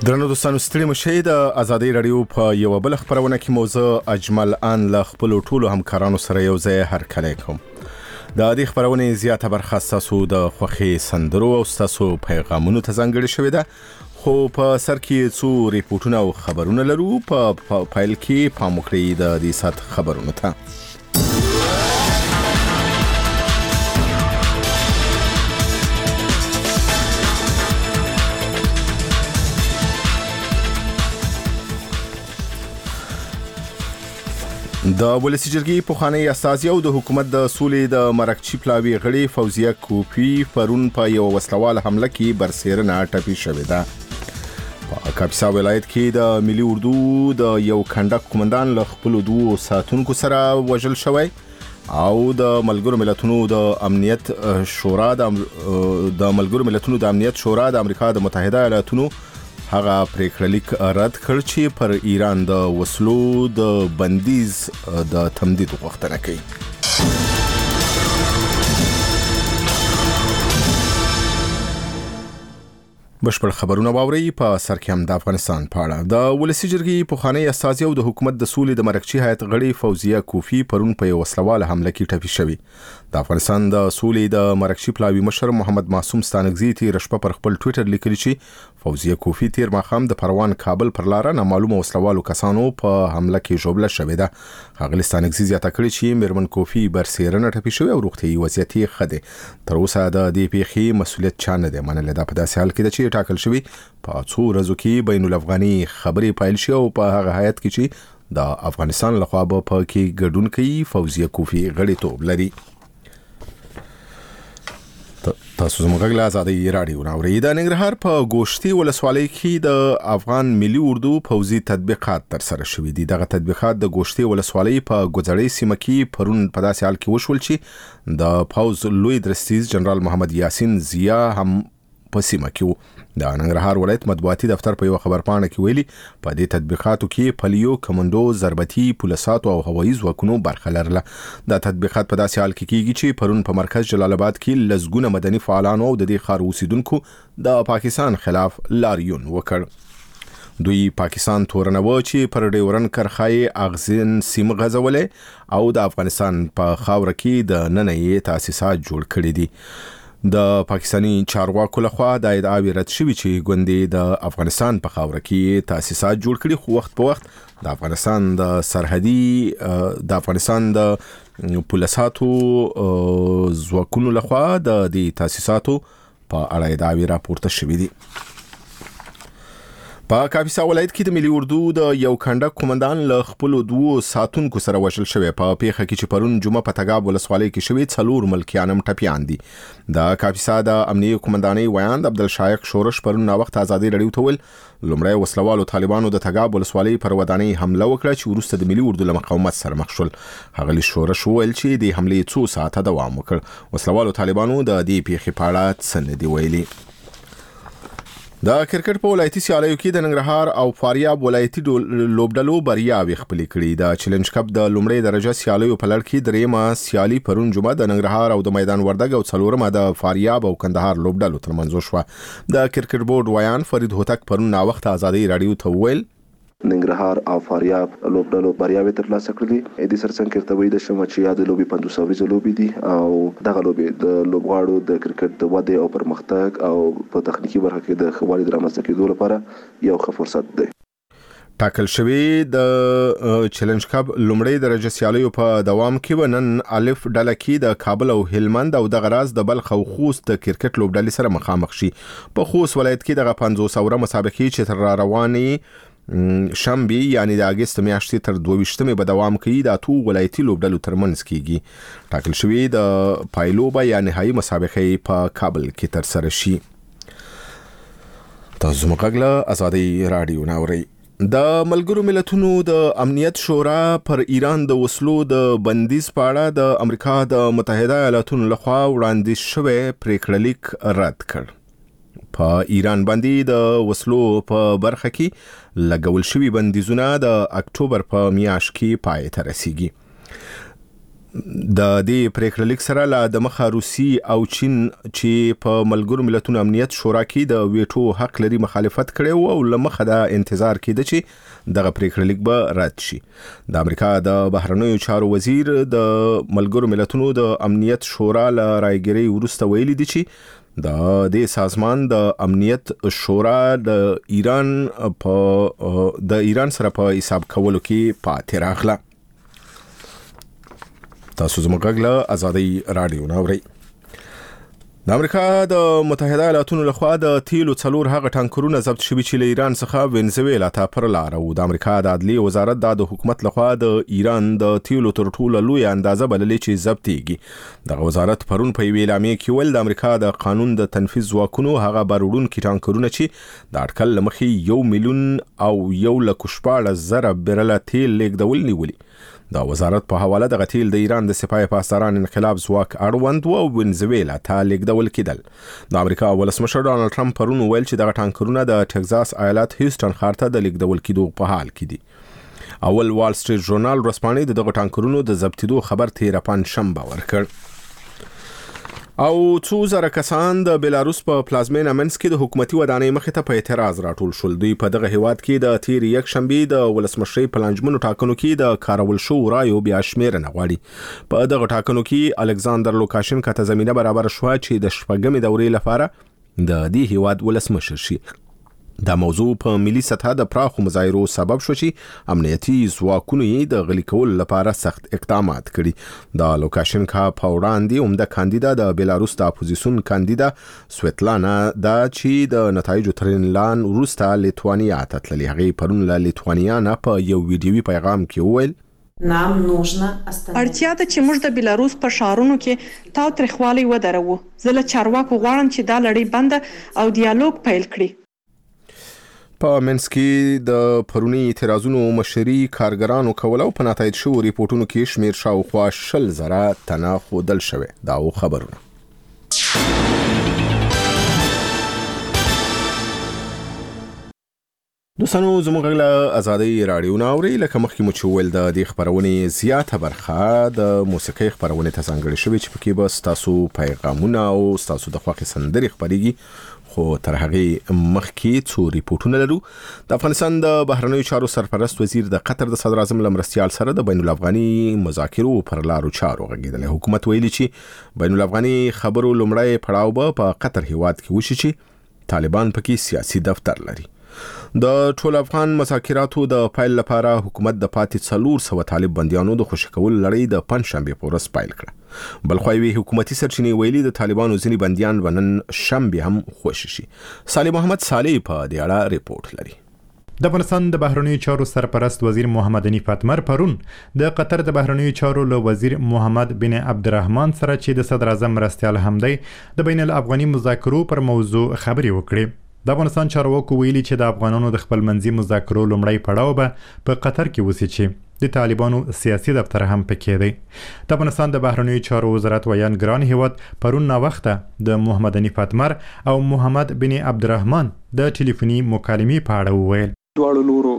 درنو دوستانو ستړي مشئ د ازادي رادیو په یو بل خبرونه کې موضوع اجمل ان ل خپل ټولو همکارانو سره یو ځای هرکلی کوم. د دې خبرونه زیاته برخه تاسو د خوخي سندرو او تاسو پیغامونو ته ځانګړي شوې ده، خو په سر کې څو ریپورتونه او خبرونه لرو. په فایل کې پام وکړئ د دې سات خبرونه ته. د ولسی جرګې پخوانی استازي او د حکومت د سولې د مرکچی پلاوی غړي فوزیه کوفی پرون په یو وسلوال حمله کې برسیرنه ټپي شوې ده. په کاپیسا ولایت کې د ملي اردو د یو کندک قومندان له خپل دوه ساتونکو سره وژل شوی او د ملګرو ملتونو د امنیت شورا د ملګرو ملتونو د امنیت شورا د امریکا د متحده ایالاتونو هغه پریکړلیک رد کړ چې پر ایران د وسلو د بندیز د تمدید غوښتنه کوي. بشپړ خبرونه واوري. په سر کې هم د افغانستان په اړه د ولسی جرګې پخوانی استازي او د حکومت د سولې د مرکچی هیئت غړي فوزیه کوفی پرون په یو وسلوال حمله کې ټپي شوی. د افغانستان د سولې د مرکچی پلاوی مشر محمد معصوم ستانکزی تیر شپه پر خپل ټوئیټر لیکلی چې فوزیه کوفی تیر ماښام د پروان کابل پر لار نامعلومه وسلوالو کسانو په حمله کې ژوبله شوې ده. ښاغلي ستانکزی زیاته کړې چې میرمن کوفی برسیرنه ټپي شوې او روغتیايي وضعیت یې ښه دی. تر اوسه د دې پیښې مسؤلیت چا نه دی منلی. دا په داسې حال کې ده چې ټاکل شوی په څو ورځو کې بین الافغاني خبرې پایل شي او په هغه هیئت کې چې د افغانستان لخوا به په کې ګډون کوي فوزیه کوفی غړیتوب لري. تاسو زموږ غږ له ازادي رادیو ناوړي. د ننګرهار په ګوشتي ولسوالۍ کې د افغان ملي اردو پوځي تطبیقات تر سره شوي دي. دغه تطبیقات د ګوشتي ولسوالۍ په ګوزړۍ سیمه کې پرون په داسې حال کې وشول چې د پوځ لوی درستیز جنرال محمد یاسین ضیا هم په سیمه کې و. د ننګرهار ولایت مطبوعاتي دفتر په یو خبرپاڼه کې ویلي په دې تطبیقاتو کې پلیو، کمنډو، ضربتي، پولیساتو او هوایي ځواکونو برخه لرله. دا تطبیقات په داسې حال کې کیږي چې پرون په مرکز جلال آباد کې لزګونه مدني فعالانو او د دې ښار اوسیدونکو د پاکستان خلاف لاریون وکړ. دوی پاکستان تورنوه چې پر ډیورن کرخای اغزن سیمه غزولې او د افغانستان په خاوره کې د نننۍ تاسیسات جوړ کړي دي. د پاکستانی چارواکو لخوا د ادعاوی رد شوی چې ګوندې د افغانستان په خاوره کې تاسیسات جوړ کړي، خو وخت په وخت د افغانستان د سرحدي د افغانستان د پولیساتو ځواکونو لخوا د دې تاسیساتو په اړه ادعاوی راپورته شوی دي. په کاپیسا ولایت کې د ملي اردو د یو کندک قومندان له خپل دوه ساتونکو سره وژل شوی. په پیښه کې چې پرون جمعه په تګاب ولسوالۍ کې شوی 4 ملکیان هم ټپیان دي. د کاپیسا د امنیه قومندانۍ ویاند عبدالشایق شورش پرون نا وخت ازادي رادیو ته ویل لومړی وسلوالو طالبانو د تګاب ولسوالۍ پر ودانۍ حمله وکړه چې وروسته د ملي اردو له مقاومت سره مخ شول. ښاغلي شورش وویل چې د حملې څو ساعته دوام وکړ. وسلوالو طالبانو د دې پیښې په اړه څه نه دي ویلي. د کرکټ په ولایتي سیالیو کې د ننګرهار او فاریاب ولایتي لوبډلو بریاوې خپلې کړي. د چیلنج کپ د لومړۍ درجه سیالیو په لړ کې دریمه سیالي پرون جمعه د ننګرهار او د میدان وردګ او څلورمه د فاریاب او کندهار لوبډلو ترمنځ شوه. د کرکټ بورډ ویان فرید هوتک پرون نا وخت ازادي رادیو ته ویل ننګرهار او فاریاب لوبډلو بریاوې ترلاسه کړې. د سرڅنګ کرتوي د شمه چې یاد لوبي 500 لوبي دي او دغه لوبي د لوبغاړو د کرکټ د وده او پرمختګ او په تخنیکی برخه کې د خوالي درامسته کېدو لپاره یو ښه فرصت دی. ټاکل شوی د چیلنج کپ لومړی درجه سیالیو په دوام کې نن الف ډله کې د کابل او هلمند او د غراز د بلخ او خوست د کرکټ لوبډلې سره مخامخ شي. په خوست ولایت کې دغه 500 مسابقې چې تر روانې شنبه یعنی د اگست میاشتې تر 22مې به دوام کوي. د اتو ولایتي لوبډلو ترمنځ کیږي. ټاکل شوی د پایلوبه یا نهایی مسابقې په کابل کې تر سره شي. تاسو زموږ غږ له ازادي رادیو ناوړي. د ملګرو ملتونو د امنیت شورا پر ایران د وسلو د بندیز په اړه د امریکا د متحده ایالاتونو لخوا وړاندیز شوی پریکړلیک رد کړ. په ایران باندې د وسلو په برخه کې لګول شوی بندیزونه د اکتوبر په میاشت کې پای ته رسیږي. د دې پریکړه لیک سره لا د مخه روسي او چین چې په ملګرو ملتونو امنیت شورا کې د ویټو حق لري مخالفت کړي او لمخه د انتظار کېده چې دغه پریکړه لیک به رد شي. د امریکا د بهرنیو چارو وزیر د ملګرو ملتونو د امنیت شورا له رايګري وروسته ویلي دي چې د دې سازمان د امنیت شورا د ایران سره په حساب کولو کې پاتې راغله. تاسو زموږ غږ له آزادۍ رادیو نه اورئ. د امریکا د متحده ایالاتونو لخوا د تیلو 4 هغه ټانکرونه ضبط شوي چې له ایران څخه وینزویلا ته پر لار وو. د امریکا د عدلي وزارت د حکومت لخوا د ایران د تیلو تر ټولو لوی اندازه بللې چې ضبطيږي. د وزارت پرون په ویل اعلامیه کې ویل د امریکا د قانون د تنفيذ ځواکونو هغه باروړونکي ټانکرونه چې د اټکل لمخې 1 میلیون او 1,14,000 برله تیل لیږدول نیولي. د وزارت په حواله د غتیل د ایران د سپاه پاسداران انقلاب ځواک اړوند او وینزویلا ته لیږدول کېدل. د امریکا ولسمشر ډانلډ ټرمپ پرون ویل چې دغه ټانکرونه د ټکزاس ایالت هیوستن ښار ته د لیږدول کېدو په حال کې دي. اول وال سټریټ ژورنال رسپانې دغه ټانکرونو د ضبطېدو خبر 13 پنځشنبه ورکړ. او 2000 کسان د بلاروس په پلازمینه منسک کې د حکومتي ودانۍ مخې ته په اعتراض راټول شول. دوی په دغه هیواد کې د تیر یک شنبه د ولسمشرۍ په لانجمنو ټاکنو کې د کارول شو رایو بیا شمیرنه غواړي. په دغه ټاکنو کې الکساندر لوکاشنکا ته زمينه برابر شو چې د شپږمې دورې لپاره د دې هیواد ولسمشر شي. دا موضوع په ملي سطح د پراخو مظاهرو سبب شو چې امنیتي ځواکونو یې د غلي کولو لپاره سخت اقدامات کړي. د لوکاشنکا په وړاندې عمده کاندیدا د بلاروس د اپوزیسیون کاندیدا سویتلانا دا چې د نتایجو تر اعلان وروسته لیتوانیا ته تللې. هغه پرون له لیتوانیا نه په یو ویډیوي پیغام کې وویل اړتیا ده چې موږ د بلاروس په ښارونو کې تاوتریخوالی ودرو. زه له چارواکو غواړم چې دا لړۍ بنده او ډیالوګ پیل کړي. په منسکی د پرونی اعتراضونو مشري کارګرانو کولو په نتایج شو ریپورتونو کې شمیر شاوخوا 10,000 تنه خودل شوه. دا خبرونه. دوستانو زموږ له آزادۍ رادیو ناوري لکه مخکې مو چې ویل د دې خبرونې زیاته برخه د موسیقي خبرونه ته ځانګړې شوې چې پکې به تاسو پیغامونه او تاسو د خوښي سندري خبريږي. خو تر هغه مخکې څو ریپورتونه لرو. د افغانستان د بهرنیو چارو سرپرست وزیر د قطر د صدر اعظم لمرستيال سره د بین الافغاني مذاکرو پر لارو چارو غږیدل. حکومت ویلي چې بین الافغاني خبرو لومړی پړاو به په قطر هیواد کې وشي چې طالبان پکې سیاسي دفتر لري. د ټول افغان مذاکراتو د پایل لپاره حکومت د پاتې 400 طالب بنديانو د خوشی کول لړۍ د پنځشنبه په ورځ پایل کړه. بلخوي حکومتي سرچینې ویلي د طالبانو ځینی بنديان ونن شنبه هم خوشی شي. صالح محمد صالح په دې اړه ریپورت لري. د افغانستان د بهرنیو چارو سرپرست وزیر محمد انیف اتمر پرون د قطر د بهرنیو چارو له وزیر محمد بن عبدالرحمن سره چې د صدر اعظم مرستيال هم دی د بین الافغاني مذاکرو پر موضوع خبري وکړي. د افغانستان چارواکو ویلي چې د افغانانو د خپل منځي مذاکرو لومړی پړاو به په قطر کې وسی چې د طالبانو سیاسي دفتر هم پکې دی. د افغانستان د بهرنیو چارو وزارت ویان ګران هیواد پرون نا وخته د محمد انیف اتمر او محمد بن عبدالرحمن د ټلیفوني مکالمې په اړه وویل. دواړو لورو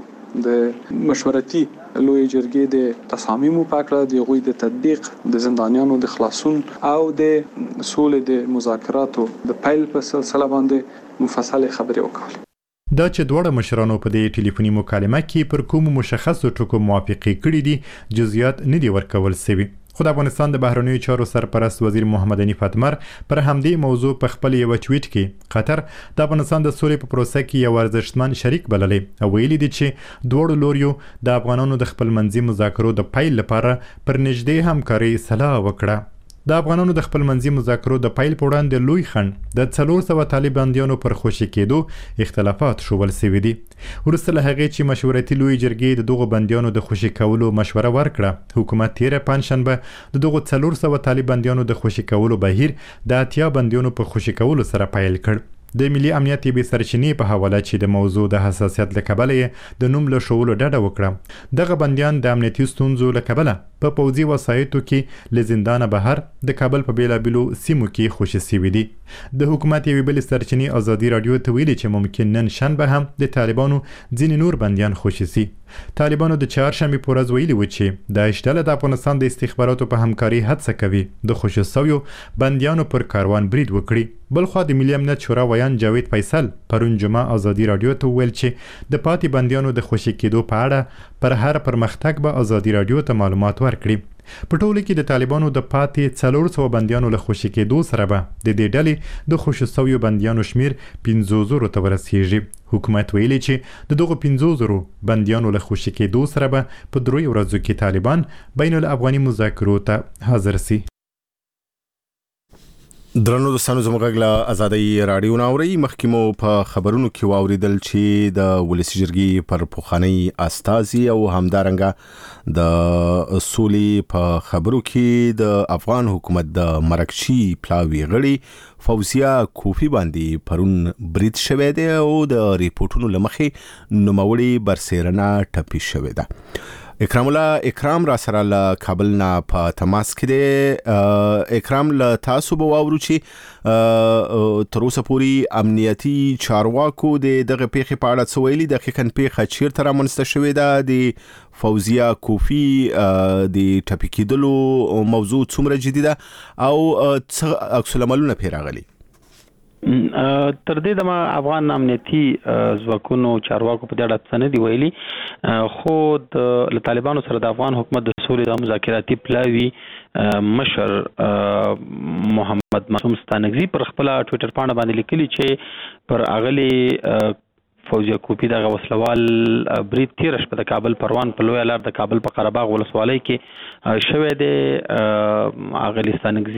د مشورتي لوی جرګې د تصامیمو پاکړه د غوي د تطبیق د زندانیانو د خلاصون او د سولې د مذاکراتو د پیل په سلسله باندې مفصل خبرې وکړه. دا چې دوړه مشرانو په دې ټلیفوني مکالمه کې پر کوم مشخصو ټکو موافقه کړې دي جزئیات نه دي ورکول شوي. خو د افغانستان د بهرنیو چارو سرپرست وزیر محمد انیف اتمر پر همدې موضوع په خپل یو ټویټ کې قطر د افغانستان د سولې په پروسه کې یو ارزښتمن شریک بللې او ویلي دي چې دوړو لوریو د افغانانو د خپل منځي مذاکرو د پیل لپاره پر نږدې همکاري سلاح وکړه. د افغانانو د خپل منځي مذاکرو د پیل په وړاندې لوی خنډ د 400 طالب بنديانو پر خوشي کېدو اختلافات شول سوي دي. ورسته له هغې چې مشورتي لوی جرګې د دغو بنديانو د خوشي کولو مشوره ورکړه، حکومت تیره پنځشنبه د دغو 400 طالب بنديانو د خوشي کولو بهیر د 80 بنديانو په خوشي کولو سره پیل کړ. د ملي امنیت به سرچینې په حواله چې د موضوع د حساسیت لکبله د نوم له شوولو ډډه وکړه. دغه بنديان د امنیتي ستونزو لکبله په پوځي وسایطو کې له زندانه بهر د کابل په بیلابیلو سیمو کې خوشي سوي دي. د حکومت یوې بلې سرچینې ازادي رادیو ته ویلي چې ممکن نن شنبه هم د طالبانو ځینې نور بنديان خوشي سي. طالبانو د چهارشنبې په ورځ ویلي و چې داعش ډله د افغانستان د استخباراتو په همکاري هڅه کوي د خوشي سویو بنديانو پر کاروان برید وکړي. بلخوا د ملي امنیت شورا ویان جاوید فیصل پرون جمعه ازادي رادیو ته ویل چې د پاتې بنديانو د خوشي کېدو په اړه پر هر پرمختګ به ازادي رادیو ته معلومات ورکړي. په ټوله کې د طالبانو د پاتې 400 بنديانو له خوشي کېدو سره به د دې ډلې د خوشي سویو بنديانو شمیر 500 ته ورسیږي. حکومت ویلي چې د دغه 500 بنديانو له خوشي کېدو سره به په 3 ورځو کې طالبان بین الافغاني مذاکرو ته حاضر سي. درنو دوستانو زموږ له ازادي رادیو ناوري مخکمو په خبرونو کې واوریدل چې د ولسی جرګي پر پوخانی استازي او همدارنګه د سولې په خبرو کې د افغان حکومت د مرکچی پلاوی غړي فوزیا کوفی باندې پرون برید شوه دی او د ریپورتونو لمخې نوموړي برسیرنه ټپي شوه ده. اکرام را سره له کابل نه په تماس کې دی. اکرام له تاسو به واورو چې تر اوسه پورې امنیتي چارواکو د دغه پیښې په اړه څه ویلي. دقیقاً پیښه چیرته رامنځته شوې ده؟ د فوزیا کوفی د ټپي کېدلو موضوع څومره جدي ده او څه عکس العملونه پرې راغلي؟ تر دې دمه افغان امنیتي ځواکونو چارواکو په دې اړه څه نه دی ویلي، خو د طالبانو سره د افغان حکومت د سولې د مذاکراتي پلاوي مشر محمد معصوم ستانکزي پر خپل ټوئیټر باندې لیکلي چې پر اغلی فوزیا کوفی دغه وسلوال برید تیر شپه د کابل پروان په لوی لار د کابل په قره باغ ولسوالۍ کې شوې ده. اغلی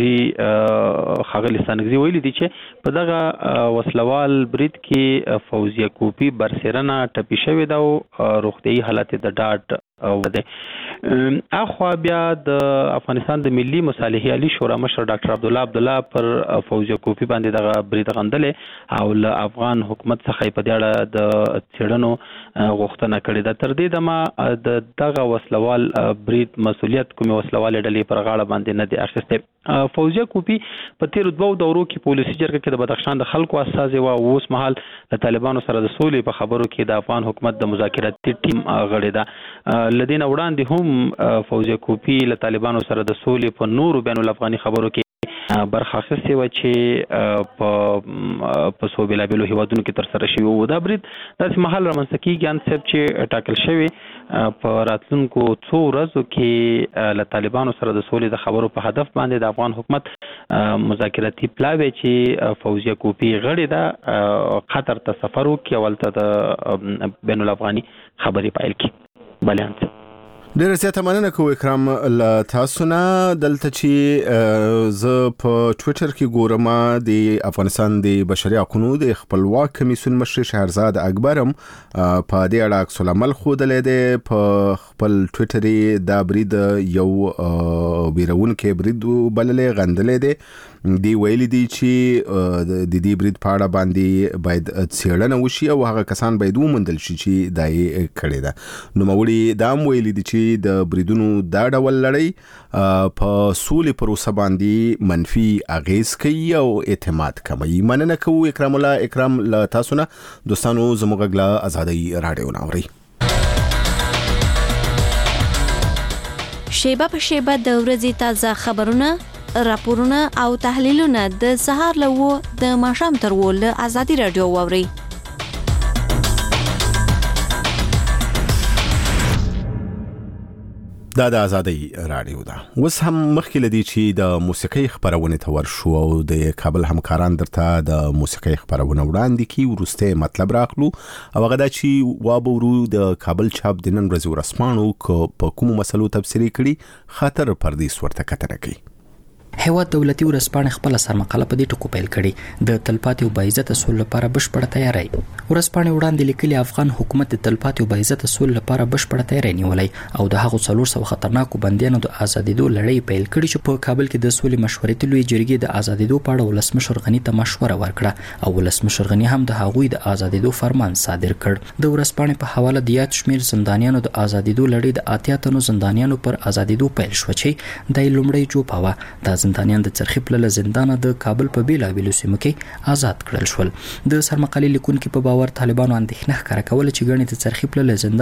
ستانکزي ویلي دي چې په دغه وسلوال برید کې فوزیا کوفی برسیرنه ټپي شوې ده او روغتیايي حالت د ډاډ اخوا بیا د افغانستان د ملي مصالحې عالی شورا مشر ډاکټر عبدالله پر فوزیا کوفی باندې دغه برید غندلې او له افغان حکومت څخه په دې اړه د څېړنو غوښتنه کړې ده. تر دې دمه دغه وسلوال برید مسؤلیت کومې وسلوال ډلې پر غاړه باندې نه دی اخیستی. فوزیا کوفی په تیر 2 دورو کې پولیسي جرګه کې د بدخشان د خلکو استازي و اوس مهال د طالبانو سره د سولې په خبرو کې د افغان حکومت د مذاکراتي ټیم غړې ده. لدین وړاندې هم فوزیا کوفی له طالبانو سره د سولې په نورو بین الافغاني خبرو کې برخه اخیستې و چې په څو بېلابېلو هیوادونو کې ترسره شوي وو. دا برید داسې مهال رامنځته کېږي انصب چې ټاکل شوی په راتلونکو څو ورځو کې له طالبانو سره د سولې د خبرو په هدف باندې د افغان حکومت مذاکراتي پلاوی چې فوزیا کوفی غړې ده قطر ته سفر وکړي او هلته د بین الافغاني خبرې پیل کړي. بله انصب ډېر زیاته مننه کوم اکرام له تاسو نه. دلته چې زه په ټوئیټر کې ګورم د افغانستان د بشري حقوقو د خپلواک کمیسیون مشر شهرزاد اکبرم په دې اړه عکس العمل ښودلی دی. په خپل ټوئیټر یې دا برید یو بیرونکی برید بللی غندلی دی. دی ویلي دي چې د دې برید په اړه باندې باید څېړنه وشي او هغه کسان باید وموندل شي چې دا یې کړې ده. نوموړي دا هم ویلي دي چې د بریدونو دا ډول لړۍ په سولې پروسه باندې منفي اغیز کوي او اعتماد کموي. مننه کوو اکرام له تاسو نه. دوستانو زموږ له ازادي رادیو ناوري شیبه په شیبه د ورځې تازه خبرونه، راپورونه او تحلیلونه د سهار له 9 د ماښام تر 10 له ازادي رادیو واوري. دا د ازادي رادیو ده. اوس هم مخکې لدی چې د موسیقي خبرونه ته ورشو او د کابل همکاران درته د موسیقي خبرونه وړاندې کی ورسته مطلب راخلو او هغه دا چې وابورو د کابل چاپ د نن ورځې ورسمانو په کوم مسلو تفسیری کړي خاطر پردیس ورته کتنه کوي. هیواد دولتي ورسپانې خپل سرمقاله په دې ټکو پیل کړي د تلپاتې او باعزته سول لپاره بشپړه تیاری. ورسپانې وړاندې لیکلي افغان حکومت د تلپاتې او باعزته سول لپاره بشپړه تیاری نیولې او د هغو 400 خطرناکو بندیانو د آزادېدو لړۍ پیل کړي چې په کابل کې د سولې مشورتي لوی جرګې د آزادېدو په اړه ولسمشر غني ته مشوره ورکړه او ولسمشر غني هم د هغوی د آزادېدو فرمان صادر کړ. د ورسپانې په حواله د یاد شمیر زندانیانو د آزادېدو لړۍ د 80 تنو زندانیانو پر آزادېدو پیل شو چې د لومړی جوپاوه د زندانیان د چرخي پله زندان د کابل په بیلابیلو سیمو کې آزاد کړل شول. د سرمقالې لیکونکو په باور طالبانو اندېښنه ښکاره کوله چې ګڼې د چرخي پله زندان